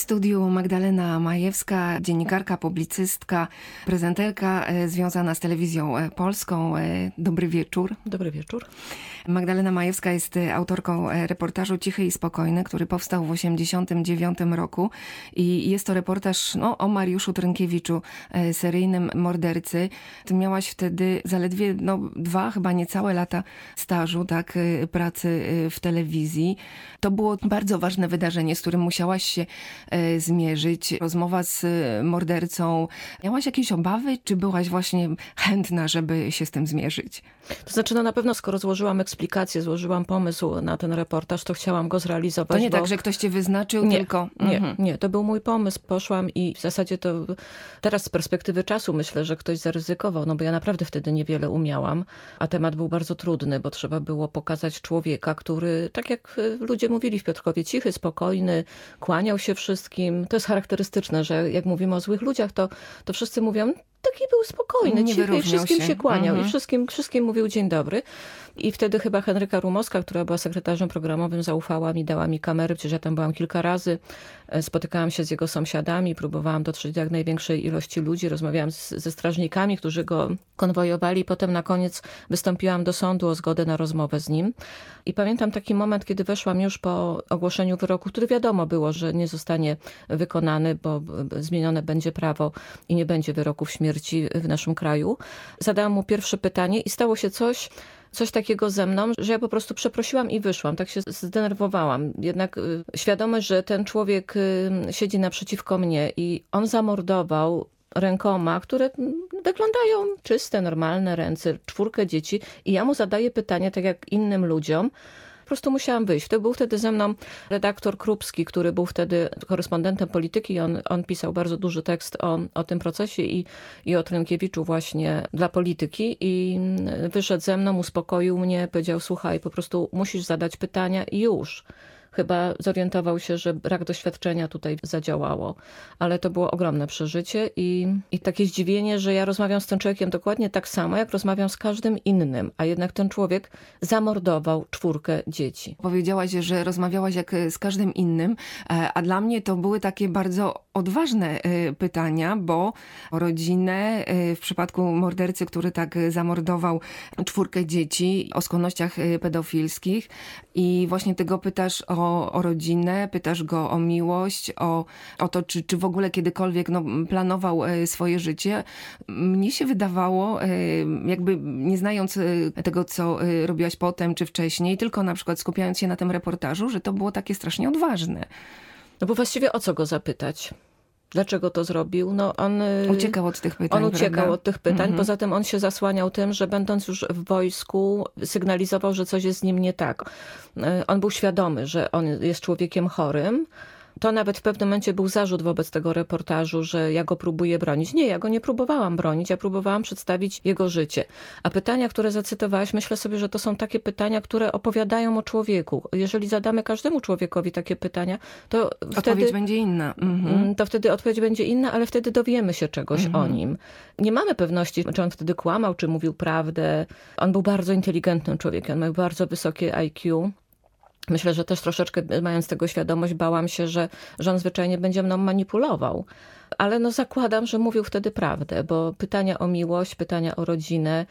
studiu Magdalena Majewska, dziennikarka, publicystka, prezenterka związana z telewizją polską. Dobry wieczór. Dobry wieczór. Magdalena Majewska jest autorką reportażu Cichy i Spokojny, który powstał w 1989 roku i jest to reportaż o Mariuszu Trynkiewiczu, seryjnym mordercy. Ty miałaś wtedy zaledwie 2, chyba niecałe lata stażu, tak, pracy w telewizji. To było bardzo ważne wydarzenie, z którym musiałaś się zmierzyć. Rozmowa z mordercą. Miałaś jakieś obawy, czy byłaś właśnie chętna, żeby się z tym zmierzyć? To znaczy, na pewno skoro złożyłam eksplikację, złożyłam pomysł na ten reportaż, to chciałam go zrealizować. To nie tak, że ktoś cię wyznaczył, nie, tylko... Nie, to był mój pomysł. Poszłam i w zasadzie to teraz z perspektywy czasu myślę, że ktoś zaryzykował, bo ja naprawdę wtedy niewiele umiałam, a temat był bardzo trudny, bo trzeba było pokazać człowieka, który, tak jak ludzie mówili w Piotrkowie, cichy, spokojny, kłaniał się wszystkim. To jest charakterystyczne, że jak mówimy o złych ludziach, to wszyscy mówią, taki był spokojny, cichy i wszystkim się kłaniał i wszystkim mówił dzień dobry. I wtedy chyba Henryka Rumowska, która była sekretarzem programowym, zaufała mi, dała mi kamery, przecież ja tam byłam kilka razy. Spotykałam się z jego sąsiadami, próbowałam dotrzeć do jak największej ilości ludzi, rozmawiałam ze strażnikami, którzy go konwojowali. Potem na koniec wystąpiłam do sądu o zgodę na rozmowę z nim. I pamiętam taki moment, kiedy weszłam już po ogłoszeniu wyroku, który wiadomo było, że nie zostanie wykonany, bo zmienione będzie prawo i nie będzie wyroków śmierci w naszym kraju. Zadałam mu pierwsze pytanie i stało się coś takiego ze mną, że ja po prostu przeprosiłam i wyszłam. Tak się zdenerwowałam. Jednak świadomość, że ten człowiek siedzi naprzeciwko mnie i on zamordował rękoma, które wyglądają czyste, normalne ręce, 4 dzieci i ja mu zadaję pytanie, tak jak innym ludziom. Po prostu musiałam wyjść. To był wtedy ze mną redaktor Krupski, który był wtedy korespondentem Polityki. On pisał bardzo duży tekst o tym procesie i o Trynkiewiczu właśnie dla Polityki. I wyszedł ze mną, uspokoił mnie, powiedział, słuchaj, po prostu musisz zadać pytania i już. Chyba zorientował się, że brak doświadczenia tutaj zadziałało. Ale to było ogromne przeżycie i takie zdziwienie, że ja rozmawiam z tym człowiekiem dokładnie tak samo, jak rozmawiam z każdym innym. A jednak ten człowiek zamordował 4 dzieci. Powiedziałaś, że rozmawiałaś jak z każdym innym, a dla mnie to były takie bardzo odważne pytania, bo o rodzinę, w przypadku mordercy, który tak zamordował 4 dzieci, o skłonnościach pedofilskich i właśnie ty go pytasz o rodzinę, pytasz go o miłość, o to, czy w ogóle kiedykolwiek planował swoje życie. Mnie się wydawało, jakby nie znając tego, co robiłaś potem czy wcześniej, tylko na przykład skupiając się na tym reportażu, że to było takie strasznie odważne. No bo właściwie o co go zapytać? Dlaczego to zrobił? On uciekał od tych pytań. On uciekał od tych pytań. Poza tym on się zasłaniał tym, że będąc już w wojsku sygnalizował, że coś jest z nim nie tak. On był świadomy, że on jest człowiekiem chorym. To nawet w pewnym momencie był zarzut wobec tego reportażu, że ja go próbuję bronić. Nie, ja go nie próbowałam bronić, ja próbowałam przedstawić jego życie. A pytania, które zacytowałaś, myślę sobie, że to są takie pytania, które opowiadają o człowieku. Jeżeli zadamy każdemu człowiekowi takie pytania, to odpowiedź będzie inna. To wtedy odpowiedź będzie inna, ale wtedy dowiemy się czegoś o nim. Nie mamy pewności, czy on wtedy kłamał, czy mówił prawdę. On był bardzo inteligentnym człowiekiem, on miał bardzo wysokie IQ. Myślę, że też troszeczkę mając tego świadomość, bałam się, że on zwyczajnie będzie mną manipulował. Ale zakładam, że mówił wtedy prawdę, bo pytania o miłość, pytania o rodzinę,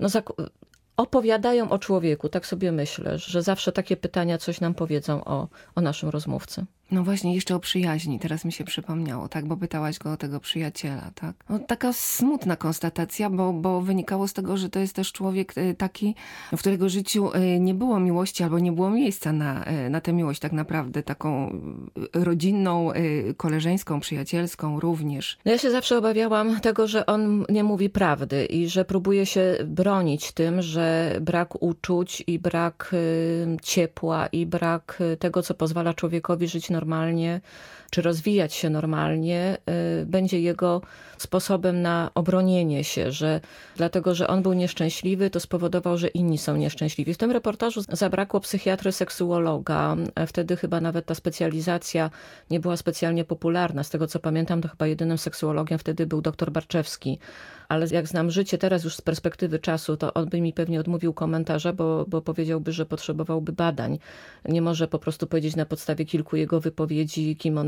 opowiadają o człowieku. Tak sobie myślę, że zawsze takie pytania coś nam powiedzą o naszym rozmówcy. No właśnie, jeszcze o przyjaźni. Teraz mi się przypomniało, tak? Bo pytałaś go o tego przyjaciela, tak? Taka smutna konstatacja, bo wynikało z tego, że to jest też człowiek taki, w którego życiu nie było miłości albo nie było miejsca na tę miłość tak naprawdę. Taką rodzinną, koleżeńską, przyjacielską również. Ja się zawsze obawiałam tego, że on nie mówi prawdy i że próbuje się bronić tym, że brak uczuć i brak ciepła i brak tego, co pozwala człowiekowi żyć normalnie, czy rozwijać się normalnie, będzie jego sposobem na obronienie się, że dlatego, że on był nieszczęśliwy, to spowodował, że inni są nieszczęśliwi. W tym reportażu zabrakło psychiatry, seksuologa. Wtedy chyba nawet ta specjalizacja nie była specjalnie popularna. Z tego, co pamiętam, to chyba jedynym seksuologiem wtedy był dr Barczewski. Ale jak znam życie teraz już z perspektywy czasu, to on by mi pewnie odmówił komentarza, bo powiedziałby, że potrzebowałby badań. Nie może po prostu powiedzieć na podstawie kilku jego wypowiedzi, kim on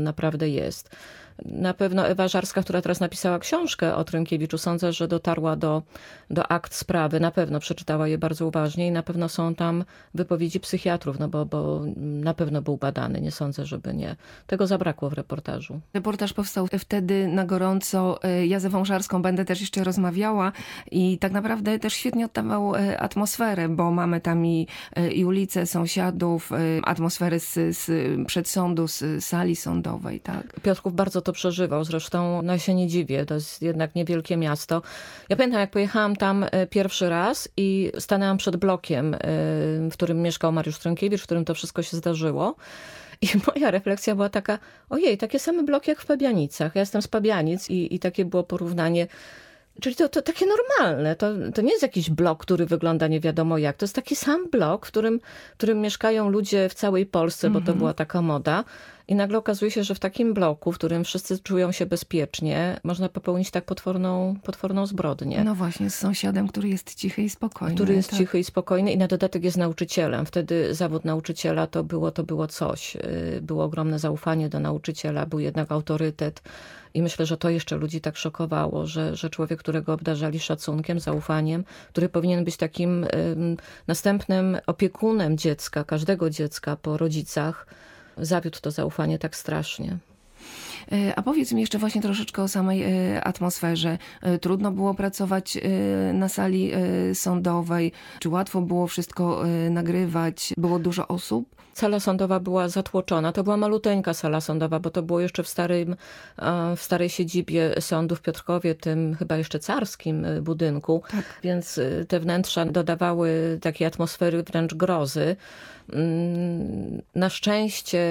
naprawdę jest. Na pewno Ewa Żarska, która teraz napisała książkę o Trynkiewiczu, sądzę, że dotarła do akt sprawy. Na pewno przeczytała je bardzo uważnie i na pewno są tam wypowiedzi psychiatrów, no bo na pewno był badany. Nie sądzę, żeby nie. Tego zabrakło w reportażu. Reportaż powstał wtedy na gorąco. Ja z Ewą Żarską będę też jeszcze rozmawiała i tak naprawdę też świetnie oddawał atmosferę, bo mamy tam i ulice sąsiadów, atmosferę z przedsądu, z sali sądowej. Tak? Piotrków bardzo to przeżywał. Zresztą no, ja się nie dziwię. To jest jednak niewielkie miasto. Ja pamiętam, jak pojechałam tam pierwszy raz i stanęłam przed blokiem, w którym mieszkał Mariusz Trynkiewicz, w którym to wszystko się zdarzyło. I moja refleksja była taka, ojej, takie same bloki jak w Pabianicach. Ja jestem z Pabianic i takie było porównanie. Czyli to takie normalne. To nie jest jakiś blok, który wygląda nie wiadomo jak. To jest taki sam blok, w którym mieszkają ludzie w całej Polsce, bo to była taka moda. I nagle okazuje się, że w takim bloku, w którym wszyscy czują się bezpiecznie, można popełnić tak potworną zbrodnię. No właśnie, z sąsiadem, który jest cichy i spokojny. Który jest cichy i spokojny i na dodatek jest nauczycielem. Wtedy zawód nauczyciela to było coś. Było ogromne zaufanie do nauczyciela, był jednak autorytet. I myślę, że to jeszcze ludzi tak szokowało, że człowiek, którego obdarzali szacunkiem, zaufaniem, który powinien być takim następnym opiekunem dziecka, każdego dziecka po rodzicach, zawiódł to zaufanie tak strasznie. A powiedz mi jeszcze właśnie troszeczkę o samej atmosferze. Trudno było pracować na sali sądowej? Czy łatwo było wszystko nagrywać? Było dużo osób? Sala sądowa była zatłoczona. To była maluteńka sala sądowa, bo to było jeszcze w starej siedzibie sądu w Piotrkowie, tym chyba jeszcze carskim budynku. Tak. Więc te wnętrza dodawały takiej atmosfery wręcz grozy. Na szczęście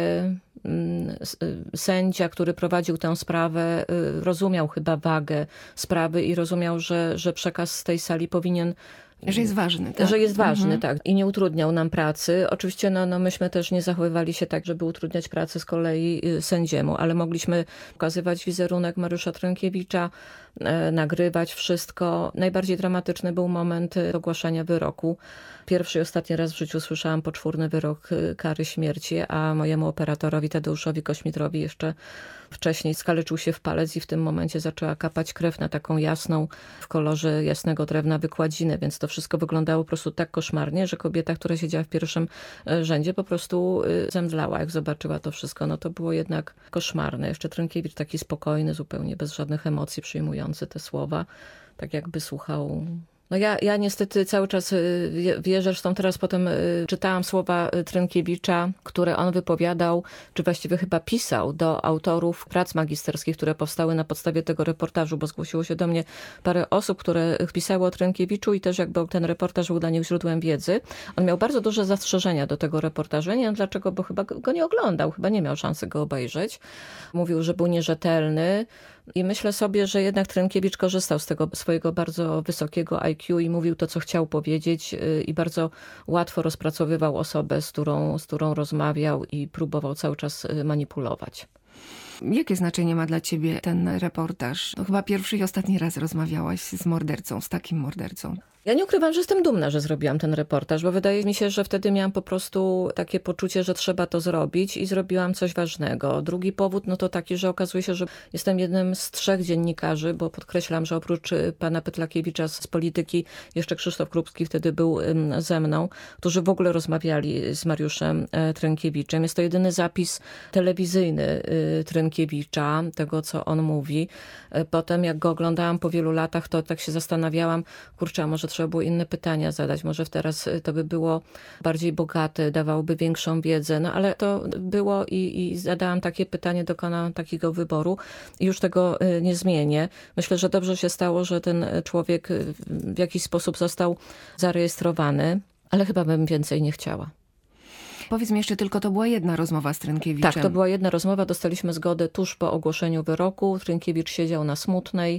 sędzia, który prowadził tę sprawę, rozumiał chyba wagę sprawy i rozumiał, że przekaz z tej sali powinien... Że jest ważny, tak? Że jest ważny, tak. I nie utrudniał nam pracy. Oczywiście myśmy też nie zachowywali się tak, żeby utrudniać pracę z kolei sędziemu, ale mogliśmy pokazywać wizerunek Mariusza Trynkiewicza, nagrywać wszystko. Najbardziej dramatyczny był moment ogłaszania wyroku. Pierwszy i ostatni raz w życiu słyszałam poczwórny wyrok kary śmierci, a mojemu operatorowi Tadeuszowi Kośmitrowi jeszcze wcześniej skaleczył się w palec i w tym momencie zaczęła kapać krew na taką jasną, w kolorze jasnego drewna wykładzinę, więc to wszystko wyglądało po prostu tak koszmarnie, że kobieta, która siedziała w pierwszym rzędzie, po prostu zemdlała, jak zobaczyła to wszystko. No to było jednak koszmarne. Jeszcze Trynkiewicz taki spokojny, zupełnie bez żadnych emocji przyjmujący te słowa, tak jakby słuchał... No ja niestety cały czas wierzę, zresztą teraz potem czytałam słowa Trynkiewicza, które on wypowiadał, czy właściwie chyba pisał do autorów prac magisterskich, które powstały na podstawie tego reportażu, bo zgłosiło się do mnie parę osób, które pisały o Trynkiewiczu i też jakby ten reportaż był dla nich źródłem wiedzy. On miał bardzo duże zastrzeżenia do tego reportażu. Nie wiem dlaczego, bo chyba go nie oglądał, chyba nie miał szansy go obejrzeć. Mówił, że był nierzetelny. I myślę sobie, że jednak Trynkiewicz korzystał z tego swojego bardzo wysokiego IQ i mówił to, co chciał powiedzieć i bardzo łatwo rozpracowywał osobę, z którą rozmawiał i próbował cały czas manipulować. Jakie znaczenie ma dla ciebie ten reportaż? To chyba pierwszy i ostatni raz rozmawiałaś z mordercą, z takim mordercą. Ja nie ukrywam, że jestem dumna, że zrobiłam ten reportaż, bo wydaje mi się, że wtedy miałam po prostu takie poczucie, że trzeba to zrobić i zrobiłam coś ważnego. Drugi powód to taki, że okazuje się, że jestem jednym z 3 dziennikarzy, bo podkreślam, że oprócz pana Pytlakiewicza z Polityki, jeszcze Krzysztof Krupski wtedy był ze mną, którzy w ogóle rozmawiali z Mariuszem Trynkiewiczem. Jest to jedyny zapis telewizyjny Trynkiewicza, tego co on mówi. Potem jak go oglądałam po wielu latach, to tak się zastanawiałam, kurczę, a może trzeba było inne pytania zadać, może teraz to by było bardziej bogate, dawałoby większą wiedzę, ale to było i zadałam takie pytanie, dokonałam takiego wyboru i już tego nie zmienię. Myślę, że dobrze się stało, że ten człowiek w jakiś sposób został zarejestrowany, ale chyba bym więcej nie chciała. Powiedz mi jeszcze tylko, to była jedna rozmowa z Trynkiewiczem. Tak, to była jedna rozmowa, dostaliśmy zgodę tuż po ogłoszeniu wyroku. Trynkiewicz siedział na Smutnej.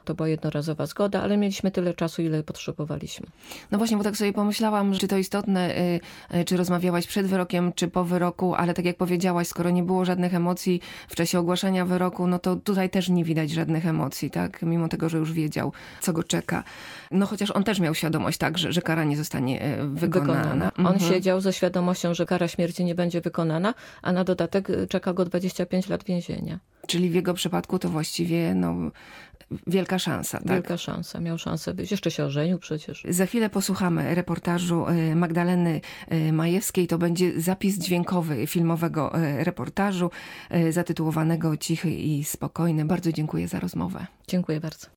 To była jednorazowa zgoda, ale mieliśmy tyle czasu, ile potrzebowaliśmy. No właśnie, bo tak sobie pomyślałam, czy to istotne, czy rozmawiałaś przed wyrokiem, czy po wyroku, ale tak jak powiedziałaś, skoro nie było żadnych emocji w czasie ogłaszania wyroku, no to tutaj też nie widać żadnych emocji, tak? Mimo tego, że już wiedział, co go czeka. No chociaż on też miał świadomość, tak, że kara nie zostanie wykonana. On siedział ze świadomością, że kara śmierci nie będzie wykonana, a na dodatek czeka go 25 lat więzienia. Czyli w jego przypadku to właściwie wielka szansa. Tak? Wielka szansa. Miał szansę wyjść. Jeszcze się ożenił przecież. Za chwilę posłuchamy reportażu Magdaleny Majewskiej. To będzie zapis dźwiękowy filmowego reportażu zatytułowanego Cichy i spokojny. Bardzo dziękuję za rozmowę. Dziękuję bardzo.